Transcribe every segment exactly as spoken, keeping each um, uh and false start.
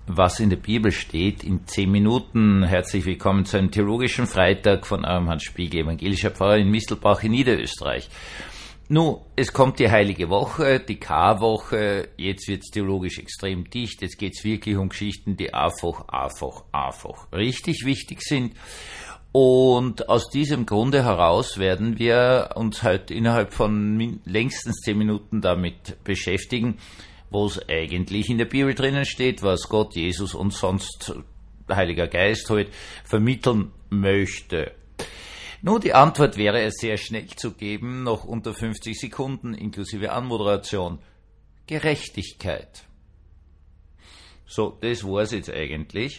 was in der Bibel steht, in zehn Minuten. Herzlich willkommen zu einem theologischen Freitag von eurem Hans Spiegel, evangelischer Pfarrer in Mistelbach in Niederösterreich. Nun, es kommt die Heilige Woche, die Karwoche, jetzt wird's theologisch extrem dicht, jetzt geht's wirklich um Geschichten, die einfach, einfach, einfach richtig wichtig sind. Und aus diesem Grunde heraus werden wir uns heute innerhalb von min- längstens zehn Minuten damit beschäftigen, wo es eigentlich in der Bibel drinnen steht, was Gott, Jesus und sonst der Heilige Geist heute vermitteln möchte. Nun, die Antwort wäre sehr schnell zu geben, noch unter fünfzig Sekunden inklusive Anmoderation. Gerechtigkeit. So, das war's jetzt eigentlich.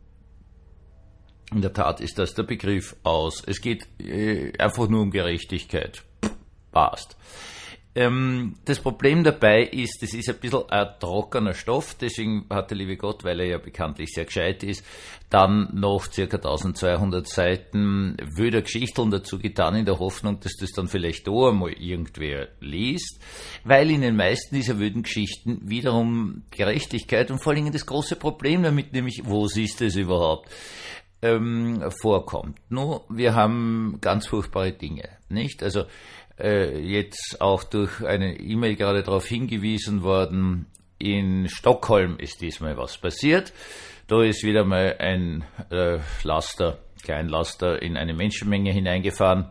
In der Tat ist das der Begriff aus. Es geht äh, einfach nur um Gerechtigkeit. Passt. Ähm, das Problem dabei ist, es ist ein bisschen ein trockener Stoff, deswegen hat der liebe Gott, weil er ja bekanntlich sehr gescheit ist, dann noch circa eintausendzweihundert Seiten wilder Geschichten dazu getan, in der Hoffnung, dass das dann vielleicht auch einmal irgendwer liest, weil in den meisten dieser wilden Geschichten wiederum Gerechtigkeit und vor allen Dingen das große Problem damit, nämlich, wo ist es überhaupt, ähm, vorkommt. Nun, wir haben ganz furchtbare Dinge, nicht? Also, Äh, jetzt auch durch eine E-Mail gerade darauf hingewiesen worden, in Stockholm ist diesmal was passiert. Da ist wieder mal ein äh, Laster, Kleinlaster in eine Menschenmenge hineingefahren.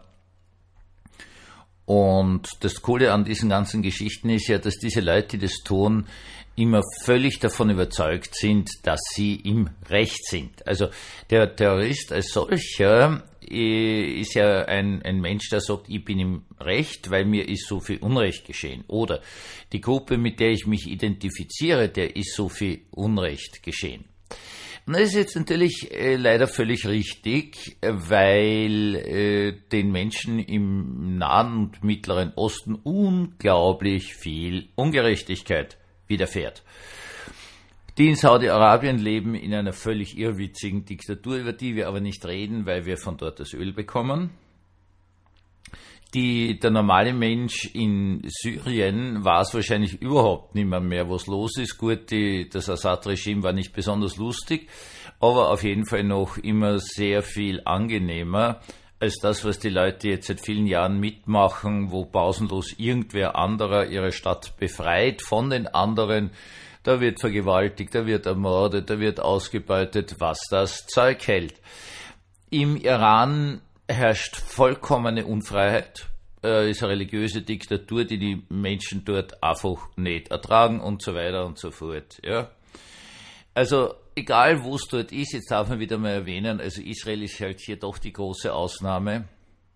Und das Coole an diesen ganzen Geschichten ist ja, dass diese Leute, die das tun, immer völlig davon überzeugt sind, dass sie im Recht sind. Also der Terrorist als solcher ist ja ein, ein Mensch, der sagt, ich bin im Recht, weil mir ist so viel Unrecht geschehen. Oder die Gruppe, mit der ich mich identifiziere, der ist so viel Unrecht geschehen. Und das ist jetzt natürlich äh, leider völlig richtig, weil äh, den Menschen im Nahen und Mittleren Osten unglaublich viel Ungerechtigkeit widerfährt. Die in Saudi-Arabien leben in einer völlig irrwitzigen Diktatur, über die wir aber nicht reden, weil wir von dort das Öl bekommen. Die, der normale Mensch in Syrien weiß wahrscheinlich überhaupt nicht mehr, mehr was los ist. Gut, die, das Assad-Regime war nicht besonders lustig, aber auf jeden Fall noch immer sehr viel angenehmer als das, was die Leute jetzt seit vielen Jahren mitmachen, wo pausenlos irgendwer anderer ihre Stadt befreit von den anderen. Da wird vergewaltigt, da wird ermordet, da wird ausgebeutet, was das Zeug hält. Im Iran herrscht vollkommene Unfreiheit. Es ist eine religiöse Diktatur, die die Menschen dort einfach nicht ertragen und so weiter und so fort. Ja. Also egal, wo es dort ist, jetzt darf man wieder mal erwähnen, also Israel ist halt hier doch die große Ausnahme.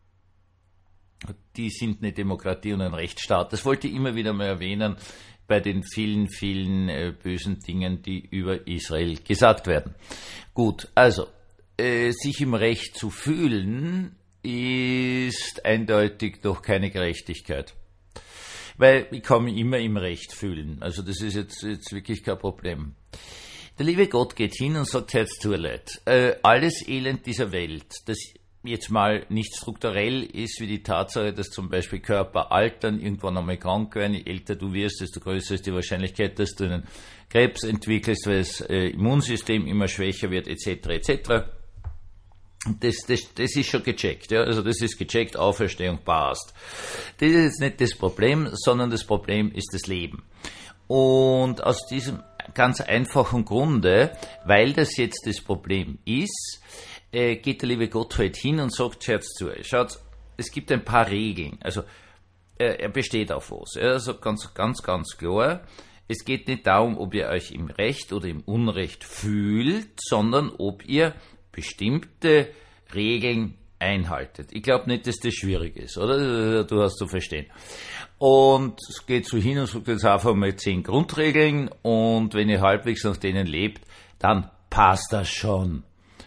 Die sind eine Demokratie und ein Rechtsstaat. Das wollte ich immer wieder mal erwähnen bei den vielen, vielen äh, bösen Dingen, die über Israel gesagt werden. Gut, also, äh, sich im Recht zu fühlen, ist eindeutig doch keine Gerechtigkeit. Weil ich kann mich immer im Recht fühlen. Also das ist jetzt, jetzt wirklich kein Problem. Der liebe Gott geht hin und sagt, Herz tut leid. Äh, alles Elend dieser Welt, das jetzt mal nicht strukturell ist, wie die Tatsache, dass zum Beispiel Körper altern, irgendwann einmal krank werden, je älter du wirst, desto größer ist die Wahrscheinlichkeit, dass du einen Krebs entwickelst, weil das äh, Immunsystem immer schwächer wird, et cetera et cetera. Das, das, das ist schon gecheckt, ja, also das ist gecheckt, Auferstehung passt. Das ist jetzt nicht das Problem, sondern das Problem ist das Leben. Und aus diesem ganz einfachen Grunde, weil das jetzt das Problem ist, äh, geht der liebe Gott halt hin und sagt, hört zu, schaut, es gibt ein paar Regeln, also äh, er besteht auf was, ja, also ganz, ganz, ganz klar, es geht nicht darum, ob ihr euch im Recht oder im Unrecht fühlt, sondern ob ihr bestimmte Regeln einhaltet. Ich glaube nicht, dass das schwierig ist, oder? Du hast zu verstehen. Und es geht so hin und sagt jetzt einfach mal zehn Grundregeln und wenn ihr halbwegs nach denen lebt, dann passt das schon.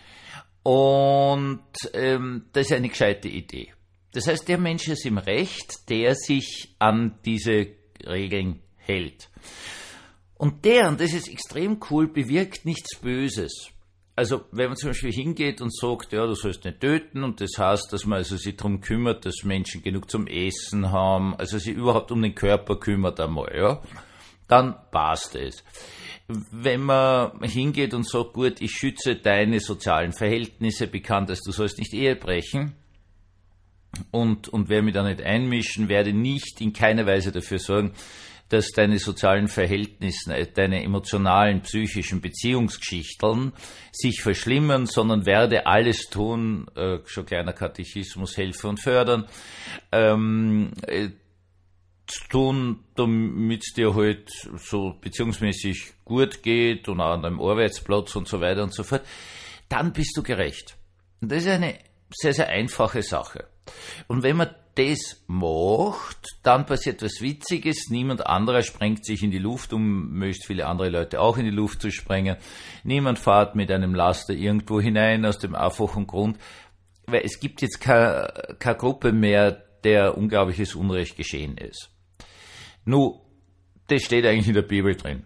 Und ähm, das ist eine gescheite Idee. Das heißt, der Mensch ist im Recht, der sich an diese Regeln hält. Und der, und das ist extrem cool, bewirkt nichts Böses. Also, wenn man zum Beispiel hingeht und sagt, ja, du sollst nicht töten, und das heißt, dass man also sich darum kümmert, dass Menschen genug zum Essen haben, also sich überhaupt um den Körper kümmert einmal, ja, dann passt es. wenn man hingeht und sagt, gut, ich schütze deine sozialen Verhältnisse, bekannt als du sollst nicht Ehe brechen, und, und werde mich da nicht einmischen, werde nicht in keiner Weise dafür sorgen, dass deine sozialen Verhältnisse, deine emotionalen, psychischen Beziehungsgeschichten sich verschlimmern, sondern werde alles tun, äh, schon kleiner Katechismus, helfen und fördern, ähm, äh, tun, damit es dir halt so beziehungsmäßig gut geht und auch an deinem Arbeitsplatz und so weiter und so fort, dann bist du gerecht. Und das ist eine sehr, sehr einfache Sache. Und wenn man das macht, dann passiert was Witziges. Niemand anderer sprengt sich in die Luft, um möglichst viele andere Leute auch in die Luft zu sprengen. Niemand fährt mit einem Laster irgendwo hinein, aus dem einfachen Grund, weil es gibt jetzt keine, keine Gruppe mehr, der unglaubliches Unrecht geschehen ist. Nun, das steht eigentlich in der Bibel drin.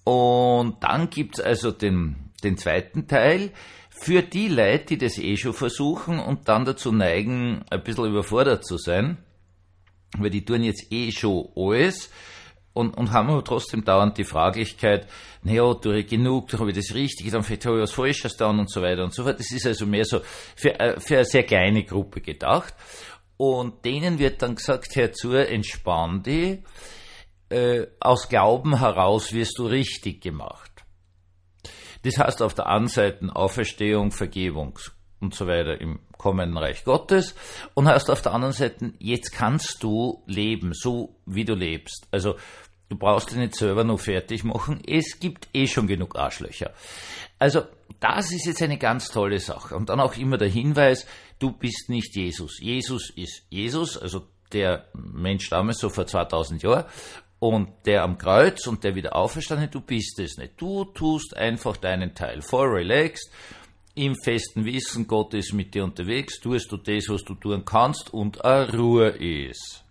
Und dann gibt's also den, den zweiten Teil, für die Leute, die das eh schon versuchen und dann dazu neigen, ein bisschen überfordert zu sein, weil die tun jetzt eh schon alles und, und haben aber trotzdem dauernd die Fraglichkeit, naja, tue ich genug, tue ich das Richtige, dann vielleicht habe ich was Falsches dann und so weiter und so fort. Das ist also mehr so für, für eine sehr kleine Gruppe gedacht. Und denen wird dann gesagt, hör zu, entspann dich, äh, aus Glauben heraus wirst du richtig gemacht. Das heißt auf der einen Seite Auferstehung, Vergebung und so weiter im kommenden Reich Gottes und heißt auf der anderen Seite, jetzt kannst du leben, so wie du lebst. Also du brauchst dich nicht selber noch fertig machen, es gibt eh schon genug Arschlöcher. Also das ist jetzt eine ganz tolle Sache. Und dann auch immer der Hinweis, du bist nicht Jesus. Jesus ist Jesus, also der Mensch damals so vor zweitausend Jahren. Und der am Kreuz und der wieder auferstanden, du bist es nicht. Du tust einfach deinen Teil. Voll relaxed, im festen Wissen, Gott ist mit dir unterwegs, tust du das, was du tun kannst und eine Ruhe ist.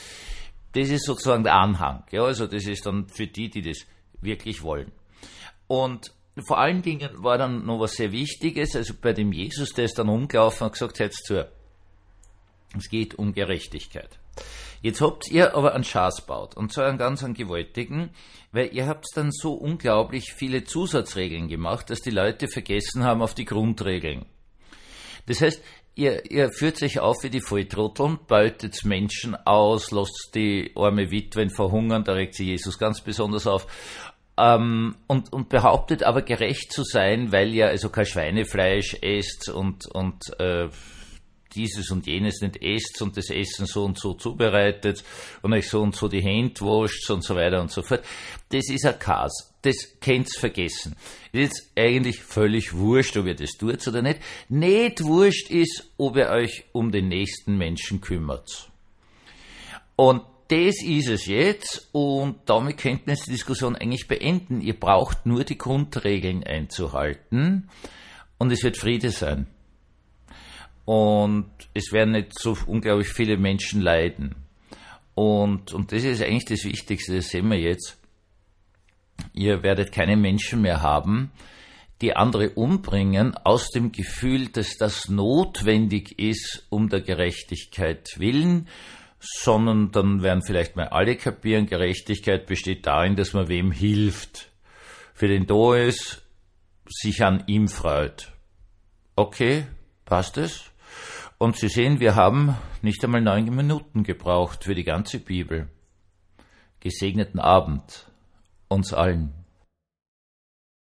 Das ist sozusagen der Anhang. Ja, also das ist dann für die, die das wirklich wollen. Und vor allen Dingen war dann noch was sehr Wichtiges, also bei dem Jesus, der ist dann umgelaufen und gesagt, hört zu, es geht um Gerechtigkeit. Jetzt habt ihr aber einen Schatz baut, und zwar einen ganz einen gewaltigen, weil ihr habt dann so unglaublich viele Zusatzregeln gemacht, dass die Leute vergessen haben auf die Grundregeln. Das heißt, ihr, ihr führt euch auf wie die Volltrotteln, beutet Menschen aus, lasst die arme Witwen verhungern, da regt sich Jesus ganz besonders auf, ähm, und, und behauptet aber gerecht zu sein, weil ihr also kein Schweinefleisch esst und, und äh, dieses und jenes nicht esst und das Essen so und so zubereitet und euch so und so die Hände wascht und so weiter und so fort. Das ist ein Chaos. Das könnt's vergessen. Das ist jetzt eigentlich völlig wurscht, ob ihr das tut oder nicht. Nicht wurscht ist, ob ihr euch um den nächsten Menschen kümmert. Und das ist es jetzt und damit könnten wir jetzt die Diskussion eigentlich beenden. Ihr braucht nur die Grundregeln einzuhalten und es wird Friede sein. Und es werden nicht so unglaublich viele Menschen leiden. Und, und das ist eigentlich das Wichtigste, das sehen wir jetzt. Ihr werdet keine Menschen mehr haben, die andere umbringen, aus dem Gefühl, dass das notwendig ist, um der Gerechtigkeit willen, sondern dann werden vielleicht mal alle kapieren, Gerechtigkeit besteht darin, dass man wem hilft, für den da ist, sich an ihm freut. Okay, passt es? Und Sie sehen, wir haben nicht einmal neun Minuten gebraucht für die ganze Bibel. Gesegneten Abend uns allen.